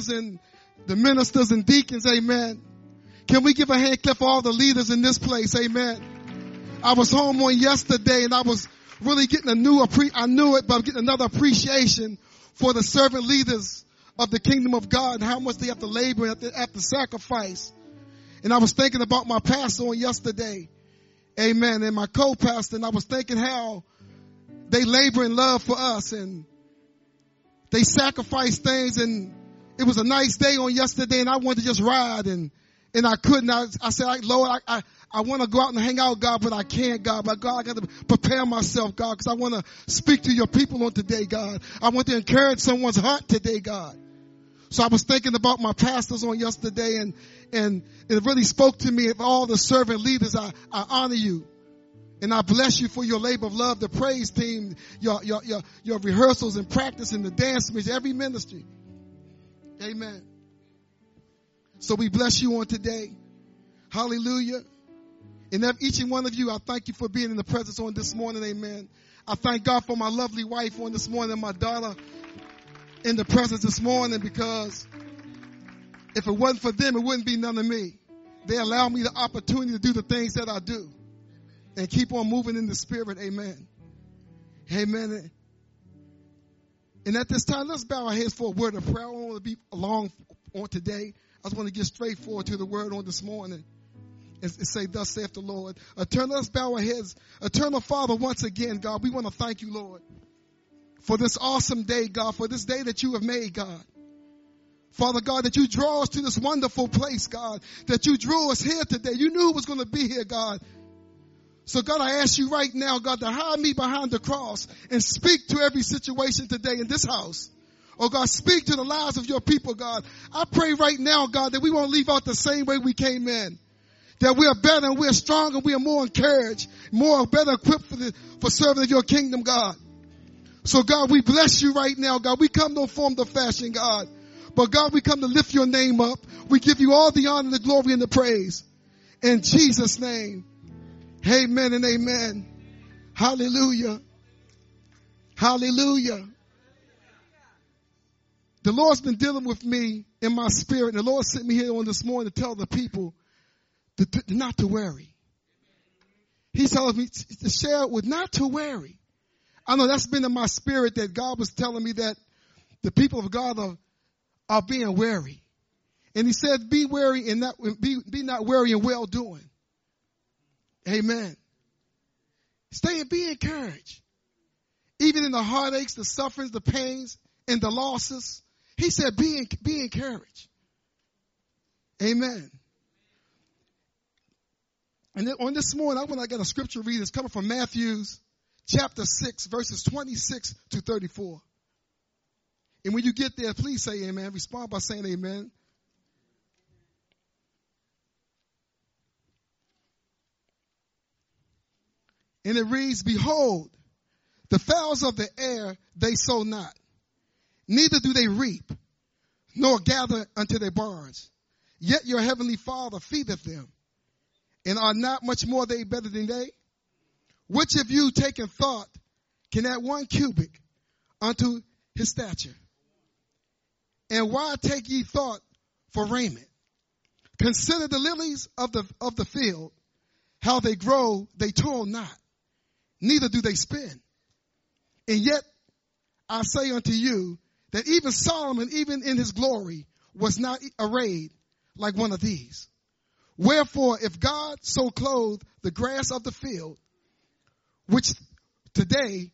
workers and the ministers and deacons, amen. Can we give a hand clap for all the leaders in this place, amen. I was home on yesterday and I was really getting I knew it, but I'm getting another appreciation for the servant leaders of the kingdom of God and how much they have to labor and have to sacrifice. And I was thinking about my pastor on yesterday, amen, and my co-pastor, and I was thinking how they labor in love for us and they sacrifice things. And it was a nice day on yesterday and I wanted to just ride and I couldn't. I said, Lord, I want to go out and hang out, God, but I can't, God. But God, I got to prepare myself, God, because I want to speak to your people on today, God. I want to encourage someone's heart today, God. So I was thinking about my pastors on yesterday and it really spoke to me of all the servant leaders. I honor you. And I bless you for your labor of love, the praise team, your rehearsals and practice and the dance ministry, every ministry. Amen. So we bless you on today. Hallelujah. And each and one of you, I thank you for being in the presence on this morning. Amen. I thank God for my lovely wife on this morning and my daughter in the presence this morning, because if it wasn't for them, it wouldn't be none of me. They allow me the opportunity to do the things that I do and keep on moving in the spirit. Amen. Amen. And at this time, let's bow our heads for a word of prayer. I don't want to be long on today. I just want to get straight forward to the word on this morning and say, thus saith the Lord. Let's bow our heads. Eternal Father, once again, God, we want to thank you, Lord, for this awesome day, God, for this day that you have made, God. Father God, that you draw us to this wonderful place, God, that you drew us here today. You knew it was going to be here, God. So God, I ask you right now, God, to hide me behind the cross and speak to every situation today in this house. Oh God, speak to the lives of your people, God. I pray right now, God, that we won't leave out the same way we came in. That we are better and we are stronger, we are more encouraged, better equipped for serving your kingdom, God. So God, we bless you right now, God. We come no form of fashion, God. But God, we come to lift your name up. We give you all the honor, the glory, and the praise. In Jesus' name. Amen and amen. Hallelujah. Hallelujah. The Lord's been dealing with me in my spirit. And the Lord sent me here on this morning to tell the people not to worry. He tells me to share with not to worry. I know that's been in my spirit, that God was telling me that the people of God are being wary. And he said, be wary and be not wary in well doing. Amen. Be encouraged. Even in the heartaches, the sufferings, the pains, and the losses, he said, be encouraged. Amen. And then on this morning, I got a scripture reading. It's coming from Matthew chapter 6, verses 26 to 34. And when you get there, please say amen. Respond by saying amen. And it reads, behold, the fowls of the air, they sow not, neither do they reap, nor gather unto their barns. Yet your heavenly Father feedeth them. And are not much more they better than they? Which of you, taking thought, can add 1 cubit unto his stature? And why take ye thought for raiment? Consider the lilies of the field, how they grow, they toil not, neither do they spin. And yet I say unto you that even Solomon, even in his glory, was not arrayed like one of these. Wherefore, if God so clothe the grass of the field, which today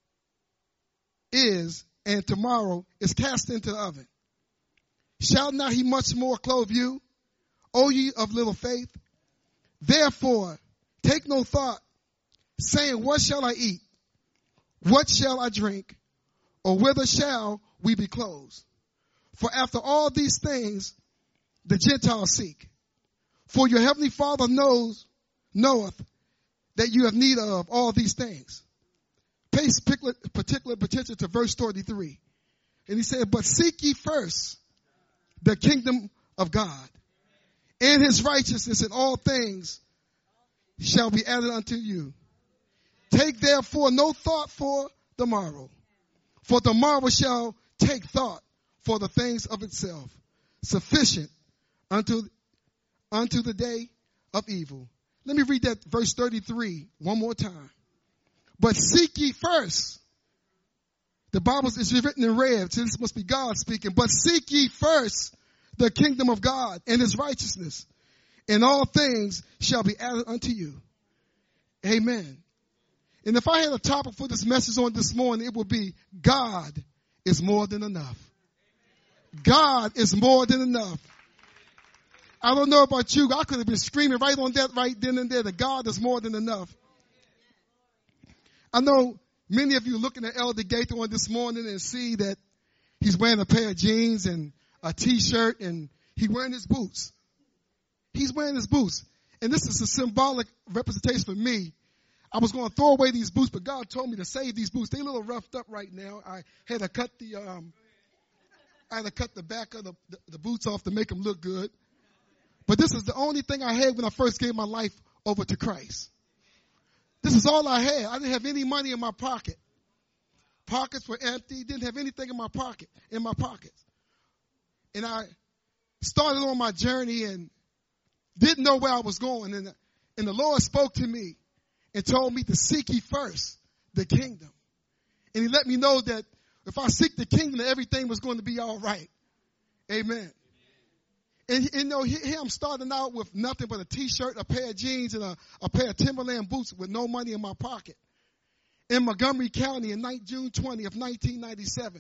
is and tomorrow is cast into the oven, shall not he much more clothe you, O ye of little faith? Therefore, take no thought, saying, what shall I eat? What shall I drink? Or whither shall we be clothed? For after all these things the Gentiles seek. For your heavenly Father knoweth that you have need of all these things. Pay particular attention to verse 33. And he said, but seek ye first the kingdom of God and his righteousness, and all things shall be added unto you. Take therefore no thought for the morrow, for the morrow shall take thought for the things of itself, sufficient unto the day of evil. Let me read that verse 33 one more time. But seek ye first. The Bible is written in red, so this must be God speaking. But seek ye first the kingdom of God and his righteousness, and all things shall be added unto you. Amen. And if I had a topic for this message on this morning, it would be God is more than enough. God is more than enough. I don't know about you. I could have been screaming right on that right then and there that God is more than enough. I know many of you looking at Elder Gaither on this morning and see that he's wearing a pair of jeans and a t-shirt and he's wearing his boots. He's wearing his boots. And this is a symbolic representation for me. I was going to throw away these boots, but God told me to save these boots. They're a little roughed up right now. I had to cut the back of the boots off to make them look good. But this is the only thing I had when I first gave my life over to Christ. This is all I had. I didn't have any money in my pocket. Pockets were empty. Didn't have anything in my pockets. And I started on my journey and didn't know where I was going. And the Lord spoke to me and told me to seek ye first the kingdom. And he let me know that if I seek the kingdom, everything was going to be all right. Amen. And you know, here I'm starting out with nothing but a t-shirt, a pair of jeans, and a pair of Timberland boots with no money in my pocket. In Montgomery County in June 20 of 1997.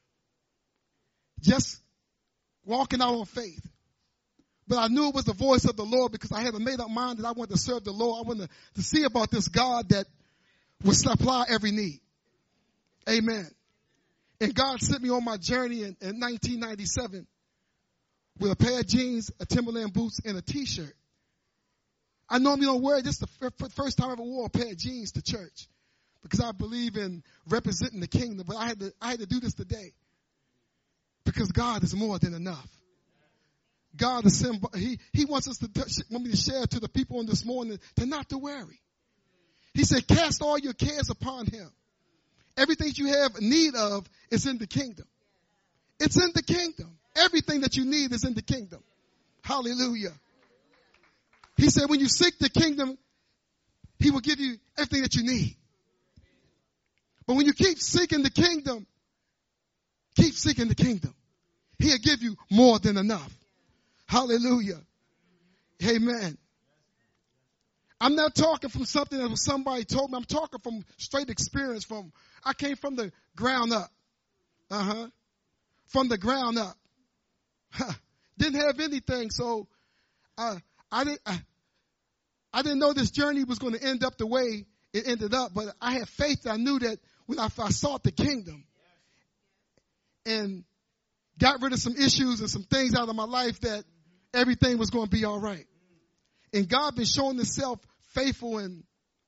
Just walking out on faith. But I knew it was the voice of the Lord because I had a made up mind that I wanted to serve the Lord. I wanted to see about this God that would supply every need. Amen. And God sent me on my journey in 1997 with a pair of jeans, a Timberland boots, and a t-shirt. I normally don't wear it. This is the first time I ever wore a pair of jeans to church because I believe in representing the kingdom. But I had to do this today because God is more than enough. God is He wants us want me to share to the people on this morning to not to worry. He said, cast all your cares upon him. Everything you have need of is in the kingdom. It's in the kingdom. Everything that you need is in the kingdom. Hallelujah. He said, when you seek the kingdom, he will give you everything that you need. But when you keep seeking the kingdom, he'll give you more than enough. Hallelujah. Amen. I'm not talking from something that somebody told me. I'm talking from straight experience. I came from the ground up. From the ground up. Didn't have anything, so I didn't know this journey was going to end up the way it ended up. But I had faith. I knew that when I sought the kingdom and got rid of some issues and some things out of my life, that everything was going to be all right. And God been showing himself faithful in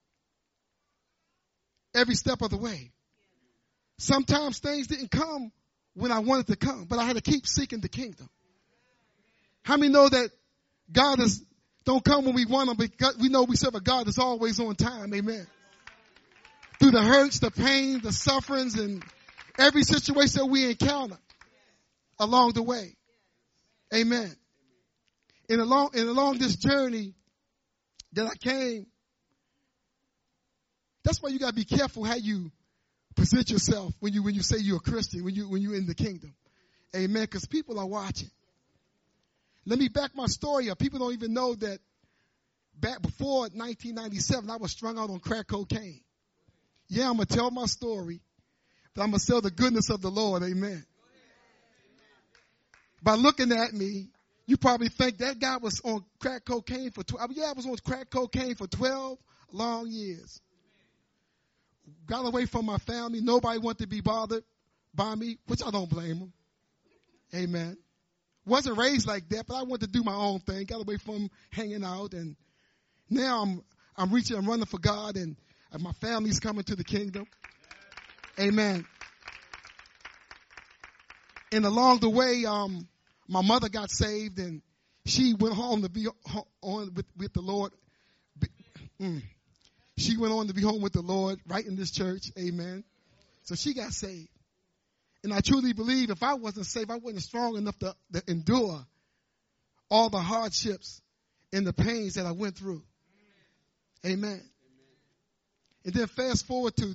every step of the way. Sometimes things didn't come when I wanted to come, but I had to keep seeking the kingdom. How many know that God don't come when we want him, but we know we serve a God that's always on time. Amen. Through the hurts, the pain, the sufferings, and every situation that we encounter along the way. Amen. And along this journey that I came, that's why you got to be careful how you present yourself when you say you're a Christian, when you're in the kingdom. Amen. Because people are watching. Let me back my story up. People don't even know that back before 1997, I was strung out on crack cocaine. Yeah, I'm going to tell my story, but I'm going to tell the goodness of the Lord. Amen. By looking at me, you probably think that guy was on crack cocaine for 12. Yeah, I was on crack cocaine for 12 long years. Got away from my family. Nobody wanted to be bothered by me, which I don't blame them. Amen. Wasn't raised like that, but I wanted to do my own thing. Got away from hanging out, and now I'm running for God, and my family's coming to the kingdom. Amen. And along the way, my mother got saved, and she went home to be on with the Lord. She went on to be home with the Lord right in this church. Amen. So she got saved. And I truly believe if I wasn't saved, I wasn't strong enough to endure all the hardships and the pains that I went through. Amen. And then fast forward to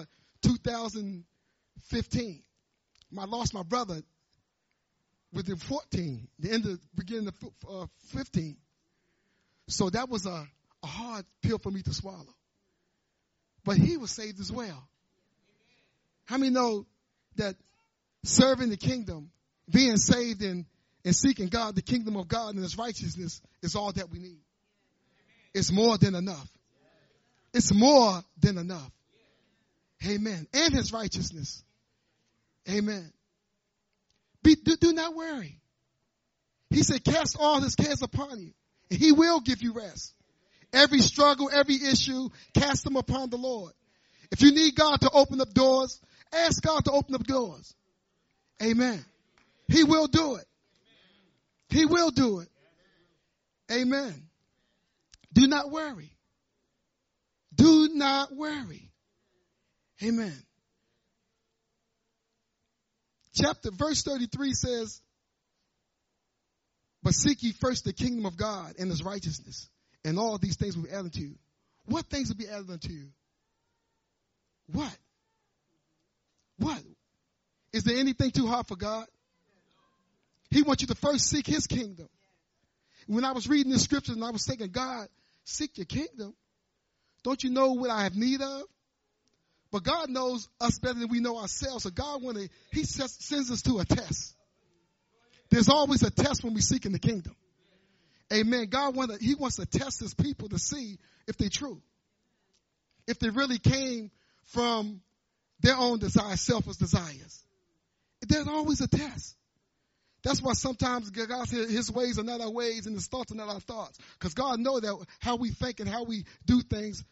2015. I lost my brother within 14, beginning of 15. So that was a hard pill for me to swallow. But he was saved as well. How many know that serving the kingdom, being saved and seeking God, the kingdom of God and his righteousness is all that we need? It's more than enough. It's more than enough. Amen. And his righteousness. Amen. Do not worry. He said, cast all his cares upon you, and he will give you rest. Every struggle, every issue, cast them upon the Lord. If you need God to open up doors, ask God to open up doors. Amen. He will do it. He will do it. Amen. Do not worry. Do not worry. Amen. Verse 33 says, but seek ye first the kingdom of God and his righteousness, and all these things will be added to you. What things will be added unto you? What? What? Is there anything too hard for God? He wants you to first seek his kingdom. When I was reading the scriptures and I was thinking, God, seek your kingdom. Don't you know what I have need of? But God knows us better than we know ourselves. So God he sends us to a test. There's always a test when we seek in the kingdom. Amen. He wants to test his people to see if they're true. If they really came from their own desires, selfish desires. There's always a test. That's why sometimes God says his ways are not our ways and his thoughts are not our thoughts. Because God knows that how we think and how we do things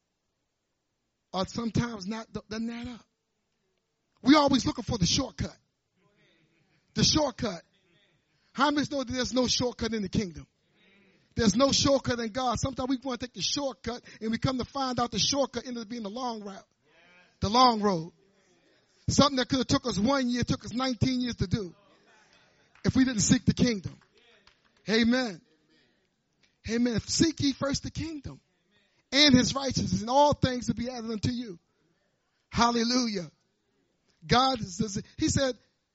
are sometimes doesn't add up. We're always looking for the shortcut. The shortcut. How many know that there's no shortcut in the kingdom? There's no shortcut in God. Sometimes we want to take the shortcut and we come to find out the shortcut ended up being the long route. The long road. Something that could have took us 1 year, took us 19 years to do. If we didn't seek the kingdom. Amen. Amen. Seek ye first the kingdom and his righteousness, and all things will be added unto you. Hallelujah. God he said,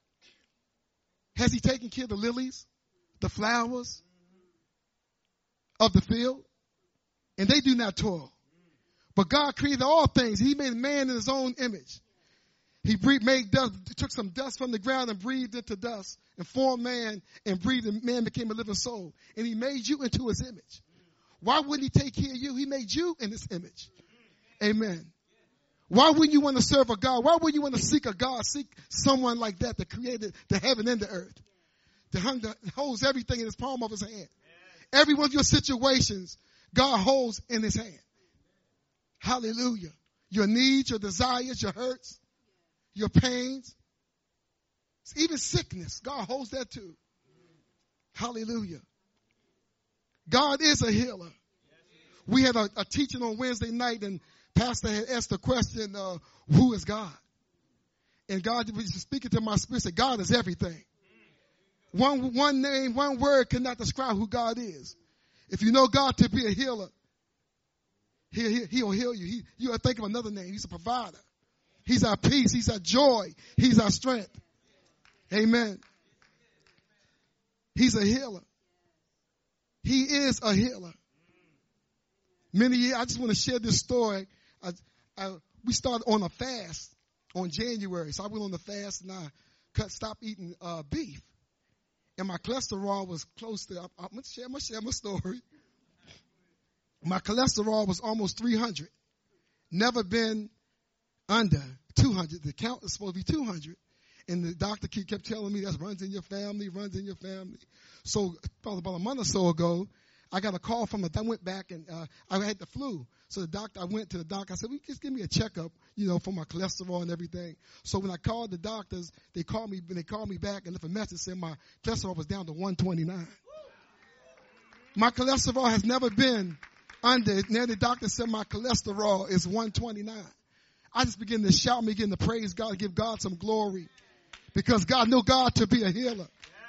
has he taken care of the lilies, the flowers of the field? And they do not toil. But God created all things. He made man in his own image. He made dust, took some dust from the ground and breathed into dust and formed man and breathed, and man became a living soul. And he made you into his image. Why wouldn't he take care of you? He made you in his image. Amen. Why wouldn't you want to serve a God? Why wouldn't you want to seek a God? Seek someone like that that created the heaven and the earth. That holds everything in his palm of his hand. Every one of your situations, God holds in his hand. Hallelujah. Your needs, your desires, your hurts, your pains, even sickness, God holds that too. Hallelujah. God is a healer. We had a teaching on Wednesday night, and Pastor had asked the question, who is God? And God was speaking to my spirit, said, God is everything. One name, one word cannot describe who God is. If you know God to be a healer, he'll heal you. You gotta think of another name. He's a provider. He's our peace. He's our joy. He's our strength. Amen. He's a healer. He is a healer. Many years, I just want to share this story. We started on a fast on January. So I went on the fast and I stopped eating beef. And my cholesterol was close to, I'm going to share my story. My cholesterol was almost 300. Never been under 200. The count is supposed to be 200. And the doctor kept telling me that runs in your family. So about a month or so ago, I got a call from I went back and I had the flu. So I went to the doctor. I said, well, just give me a checkup, for my cholesterol and everything. So when I called the doctors, they called me back and left a message saying my cholesterol was down to 129. My cholesterol has never been under. Now the doctor said my cholesterol is 129. I just began to shout, begin to praise God, give God some glory. Because God knew God to be a healer.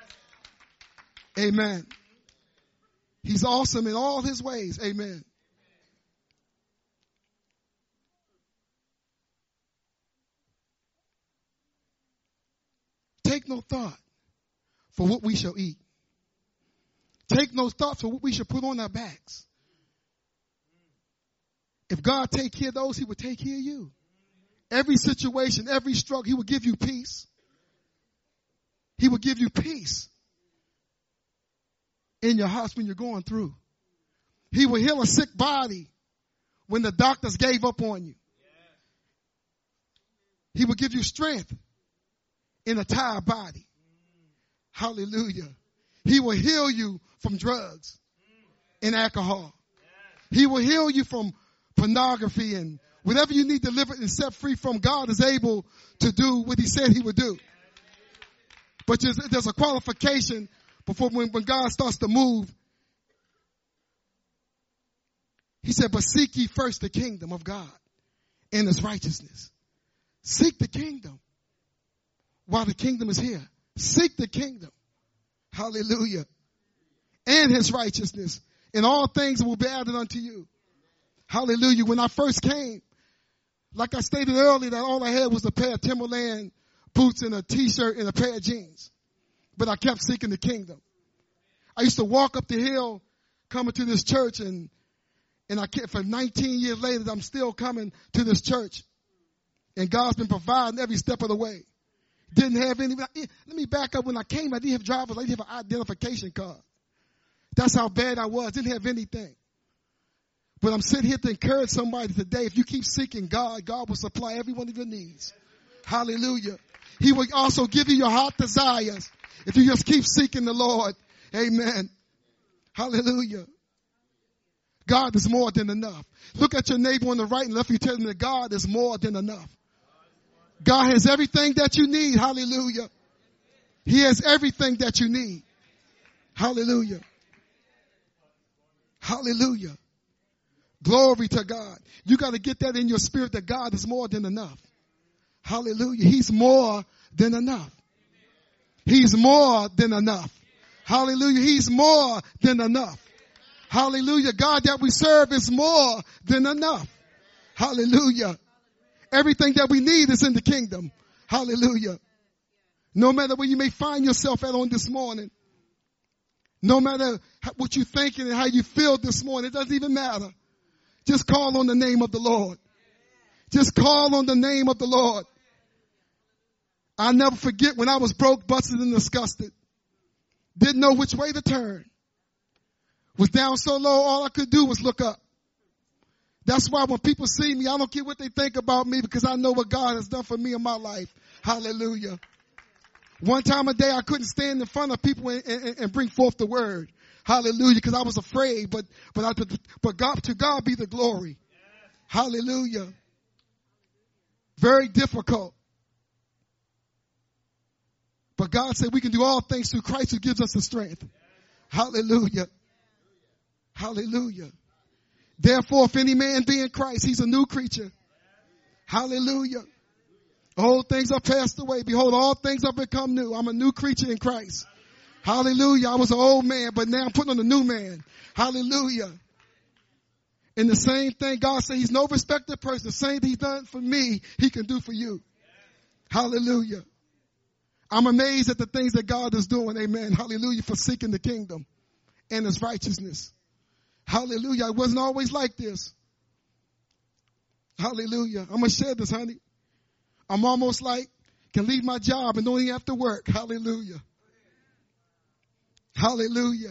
Amen. He's awesome in all his ways. Amen. Take no thought for what we shall eat. Take no thought for what we shall put on our backs. If God take care of those, he would take care of you. Every situation, every struggle, he will give you peace. He will give you peace in your house when you're going through. He will heal a sick body when the doctors gave up on you. He will give you strength in a tired body. Hallelujah. He will heal you from drugs and alcohol. He will heal you from pornography and whatever you need delivered and set free from. God is able to do what he said he would do. But there's a qualification before when God starts to move. He said, but seek ye first the kingdom of God and his righteousness. Seek the kingdom while the kingdom is here. Seek the kingdom. Hallelujah. And his righteousness. And all things will be added unto you. Hallelujah. When I first came, like I stated earlier, that all I had was a pair of Timberland boots and a t-shirt and a pair of jeans. But I kept seeking the kingdom. I used to walk up the hill coming to this church and I kept, for 19 years later, I'm still coming to this church. And God's been providing every step of the way. Didn't have any, let me back up. When I came, I didn't have driver's, I didn't have an identification card. That's how bad I was. Didn't have anything. But I'm sitting here to encourage somebody today. If you keep seeking God, God will supply every one of your needs. Hallelujah. He will also give you your heart desires if you just keep seeking the Lord. Amen. Hallelujah. God is more than enough. Look at your neighbor on the right and left. You tell them that God is more than enough. God has everything that you need. Hallelujah. He has everything that you need. Hallelujah. Hallelujah. Glory to God. You got to get that in your spirit that God is more than enough. Hallelujah. He's more than enough. He's more than enough. Hallelujah. He's more than enough. Hallelujah. God that we serve is more than enough. Hallelujah. Everything that we need is in the kingdom. Hallelujah. No matter where you may find yourself at on this morning, no matter what you're thinking and how you feel this morning, it doesn't even matter. Just call on the name of the Lord. Just call on the name of the Lord. I'll never forget when I was broke, busted, and disgusted. Didn't know which way to turn. Was down so low, all I could do was look up. That's why when people see me, I don't care what they think about me because I know what God has done for me in my life. Hallelujah. One time a day I couldn't stand in front of people and bring forth the word. Hallelujah. Because I was afraid, but God, to God be the glory. Hallelujah. Very difficult. But God said we can do all things through Christ who gives us the strength. Hallelujah. Hallelujah. Therefore, if any man be in Christ, he's a new creature. Hallelujah. Old things are passed away. Behold, all things have become new. I'm a new creature in Christ. Hallelujah. I was an old man, but now I'm putting on a new man. Hallelujah. And the same thing, God said he's no respected person. The same thing he's done for me, he can do for you. Hallelujah. I'm amazed at the things that God is doing. Amen. Hallelujah. For seeking the kingdom and his righteousness. Hallelujah. I wasn't always like this. Hallelujah. I'm going to share this, honey. I'm almost like can leave my job and don't even have to work. Hallelujah. Hallelujah.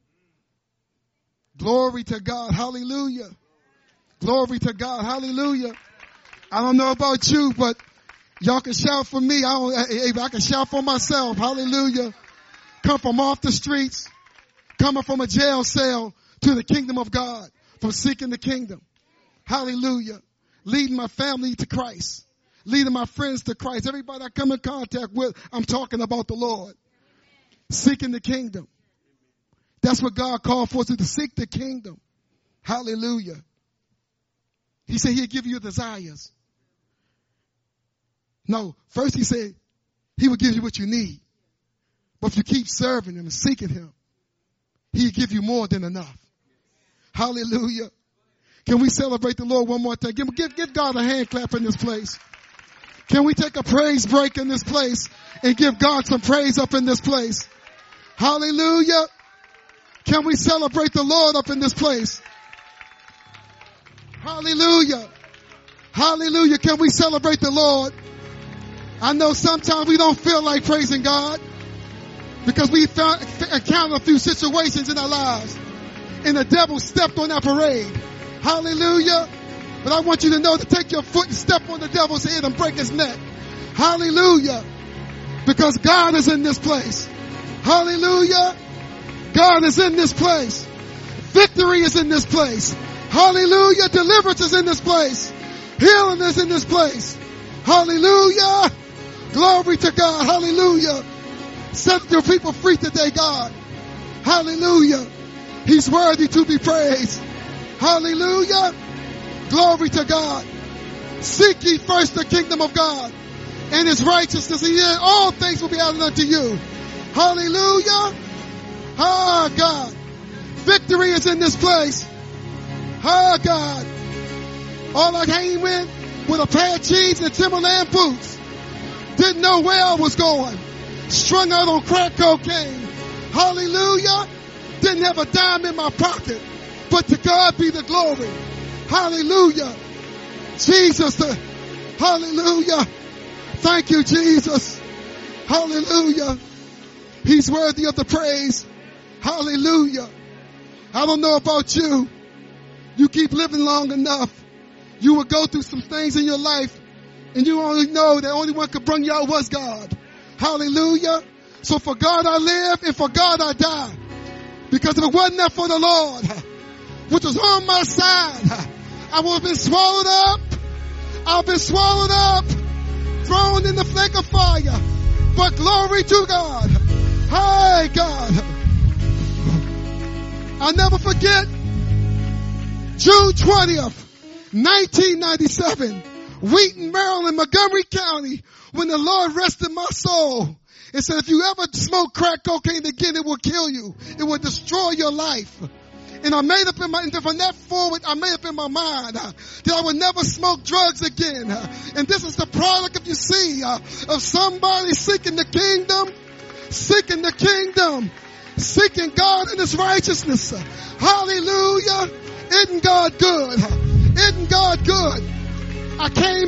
Glory to God. Hallelujah. Glory to God. Hallelujah. I don't know about you, but y'all can shout for me. I can shout for myself. Hallelujah. Come from off the streets, coming from a jail cell to the kingdom of God, from seeking the kingdom. Hallelujah. Leading my family to Christ. Leading my friends to Christ. Everybody I come in contact with, I'm talking about the Lord. Seeking the kingdom. That's what God called for us to seek the kingdom. Hallelujah. He said he'll give you your desires. No, first he said He will give you what you need. But if you keep serving him and seeking him, he'll give you more than enough. Hallelujah. Can we celebrate the Lord one more time? Give God a hand clap in this place. Can we take a praise break in this place and give God some praise up in this place? Hallelujah. Can we celebrate the Lord up in this place? Hallelujah. Hallelujah. Can we celebrate the Lord? I know sometimes we don't feel like praising God because we encountered a few situations in our lives and the devil stepped on our parade. Hallelujah. But I want you to know to take your foot and step on the devil's head and break his neck. Hallelujah. Because God is in this place. Hallelujah. God is in this place. Victory is in this place. Hallelujah. Deliverance is in this place. Healing is in this place. Hallelujah. Glory to God. Hallelujah. Set your people free today, God. Hallelujah. He's worthy to be praised. Hallelujah. Glory to God. Seek ye first the kingdom of God and his righteousness, and then all things will be added unto you. Hallelujah. Ah, God. Victory is in this place. Ah, God. All I came in with a pair of jeans and Timberland boots. Didn't know where I was going. Strung out on crack cocaine. Hallelujah. Didn't have a dime in my pocket. But to God be the glory. Hallelujah. Jesus. Hallelujah. Thank you, Jesus. Hallelujah. He's worthy of the praise. Hallelujah. I don't know about you. You keep living long enough, you will go through some things in your life, and you only know that only one could bring you out was God. Hallelujah. So for God I live, and for God I die. Because if it wasn't that for the Lord, which was on my side, I would have been swallowed up. I've been swallowed up, thrown in the flake of fire. But glory to God. Hey, God. I'll never forget June 20th, 1997, Wheaton, Maryland, Montgomery County, when the Lord rested my soul and said, if you ever smoke crack cocaine again, it will kill you. It will destroy your life. And I made up in my, from that forward, I made up in my mind that I would never smoke drugs again. And this is the product, if you see, of somebody seeking the kingdom, seeking God and his righteousness. Hallelujah. Isn't God good? Isn't God good? I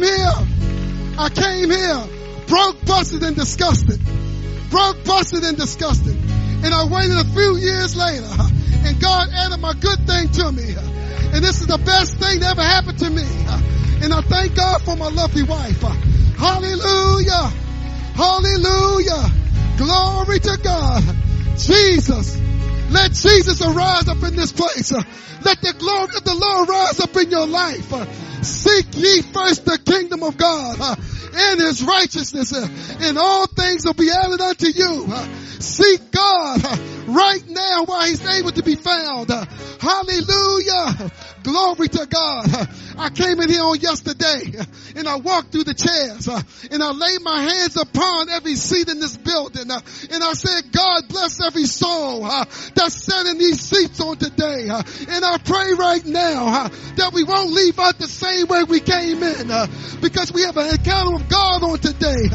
came here broke, busted, and disgusted. Broke, busted, and disgusted. And I waited a few years later, and God added my good thing to me. And this is the best thing that ever happened to me. And I thank God for my lovely wife. Hallelujah. Hallelujah. Glory to God. Jesus. Let Jesus arise up in this place. Let the glory of the Lord rise up in your life. Seek ye first the kingdom of God and his righteousness, and all things will be added unto you. Seek God right now while he's able to be found. Hallelujah. Glory to God. I came in here on yesterday and I walked through the chairs and I laid my hands upon every seat in this building and I said, God bless every soul that's sat in these seats on today. And I pray right now that we won't leave out the same way we came in because we have an encounter with God on today.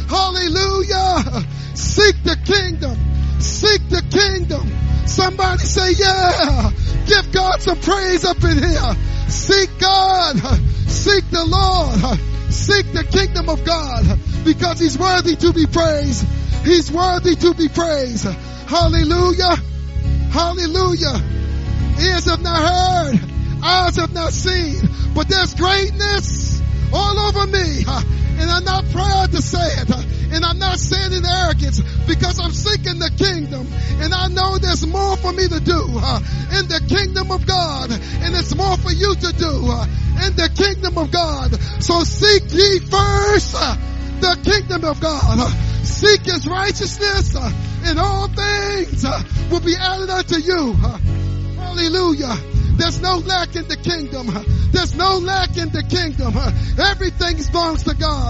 Hallelujah. Seek the kingdom. Seek the kingdom. Somebody say, yeah. Give God some praise up in here. Seek God. Seek the Lord. Seek the kingdom of God because he's worthy to be praised. He's worthy to be praised. Hallelujah. Hallelujah. Ears have not heard. Eyes have not seen. But there's greatness all over me. And I'm not proud to say it. And I'm not saying in arrogance because I'm seeking the kingdom. And I know there's more for me to do in the kingdom of God. And it's more for you to do in the kingdom of God. So seek ye first the kingdom of God. Seek his righteousness and all things will be added unto you. Hallelujah. There's no lack in the kingdom. There's no lack in the kingdom. Everything belongs to God.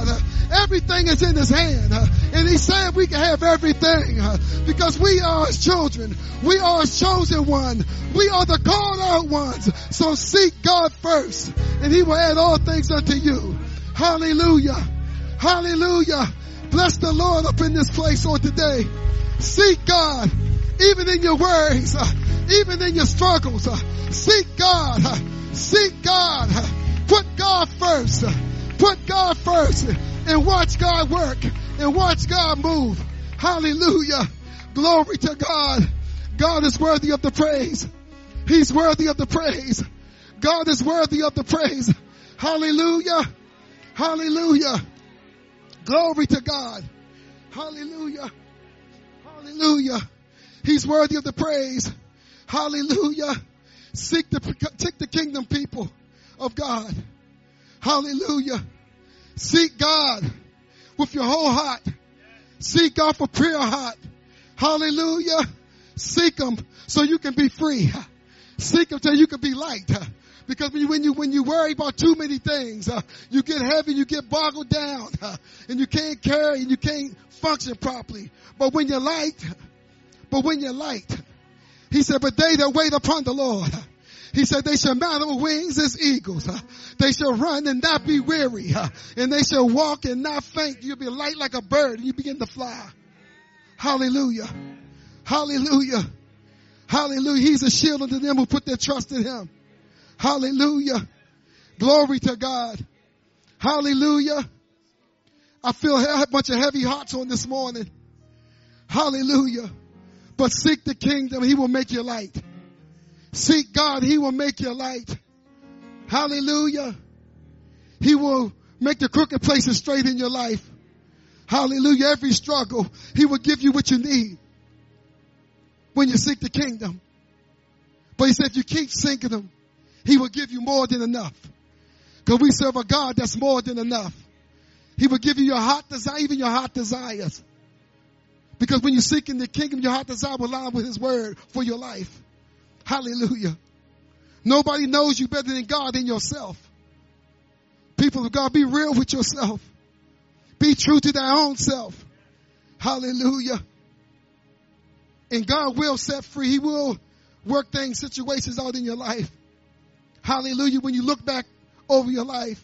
Everything is in his hand. And he said we can have everything because we are his children. We are his chosen one. We are the called out ones. So seek God first and he will add all things unto you. Hallelujah. Hallelujah. Bless the Lord up in this place on today. Seek God even in your worries, even in your struggles. Seek God. Seek God. Put God first. Put God first and watch God work and watch God move. Hallelujah. Glory to God. God is worthy of the praise. He's worthy of the praise. God is worthy of the praise. Hallelujah. Hallelujah. Glory to God. Hallelujah. Hallelujah. He's worthy of the praise. Hallelujah. Seek the kingdom, people of God. Hallelujah. Seek God with your whole heart. Seek God for pure heart. Hallelujah. Seek him so you can be free. Seek him so you can be light. Because when you worry about too many things, you get heavy, you get boggled down, and you can't carry and you can't function properly. But when you're light, he said, but they that wait upon the Lord, he said, they shall mount on wings as eagles. They shall run and not be weary. And they shall walk and not faint. You'll be light like a bird and you begin to fly. Hallelujah. Hallelujah. Hallelujah. He's a shield unto them who put their trust in him. Hallelujah. Glory to God. Hallelujah. I feel a bunch of heavy hearts on this morning. Hallelujah. But seek the kingdom. He will make you light. Seek God. He will make you light. Hallelujah. He will make the crooked places straight in your life. Hallelujah. Every struggle, he will give you what you need when you seek the kingdom. But he said if you keep seeking him, he will give you more than enough. Because we serve a God that's more than enough. He will give you your heart desire, even your heart desires. Because when you seek in the kingdom, your heart desire will align with his word for your life. Hallelujah. Nobody knows you better than God and yourself. People of God, be real with yourself. Be true to thy own self. Hallelujah. And God will set free. He will work things, situations out in your life. Hallelujah. When you look back over your life,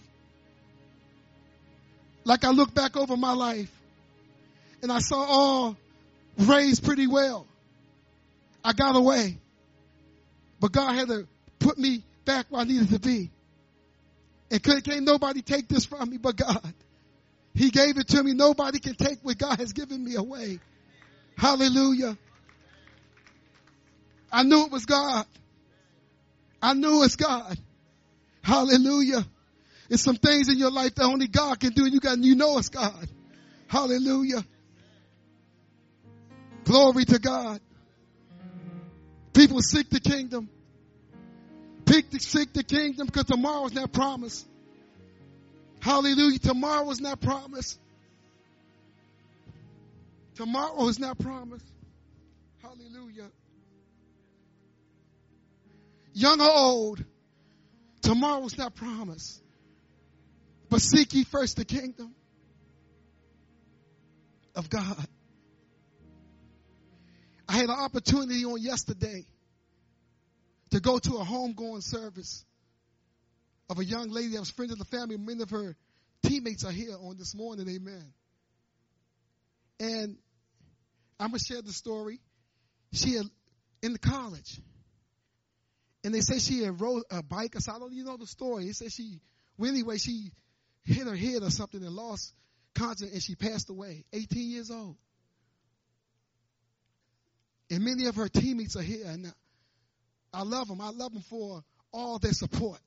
like I look back over my life, and I saw all raised pretty well. I got away. But God had to put me back where I needed to be. And can't nobody take this from me but God. He gave it to me. Nobody can take what God has given me away. Hallelujah. I knew it was God. I knew it's God. Hallelujah. It's some things in your life that only God can do, and you know it's God. Hallelujah. Glory to God. People seek the kingdom. Seek the kingdom because tomorrow is not promised. Hallelujah. Tomorrow is not promised. Tomorrow is not promised. Hallelujah. Young or old, tomorrow is not promised. But seek ye first the kingdom of God. I had an opportunity on yesterday to go to a homegoing service of a young lady that was friends of the family. Many of her teammates are here on this morning. Amen. And I'm going to share the story. She had in the college. And they say she had rode a bike. I said, I don't even know the story. They said she hit her head or something and lost consciousness and she passed away. 18 years old. And many of her teammates are here. And I love them. I love them for all their support.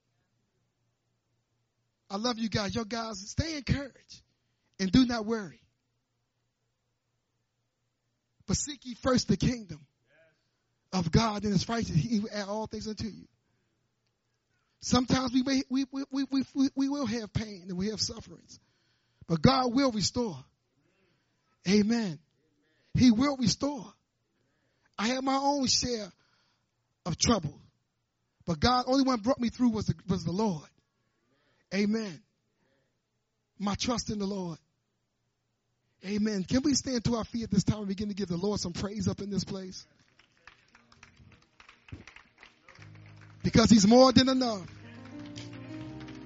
I love you guys. Your guys, stay encouraged and do not worry. But seek ye first the kingdom of God and his righteousness. He will add all things unto you. Sometimes we will have pain and we have sufferings. But God will restore. Amen. He will restore. I had my own share of trouble. But God, only one brought me through was the Lord. Amen. My trust in the Lord. Amen. Can we stand to our feet at this time and begin to give the Lord some praise up in this place? Because he's more than enough.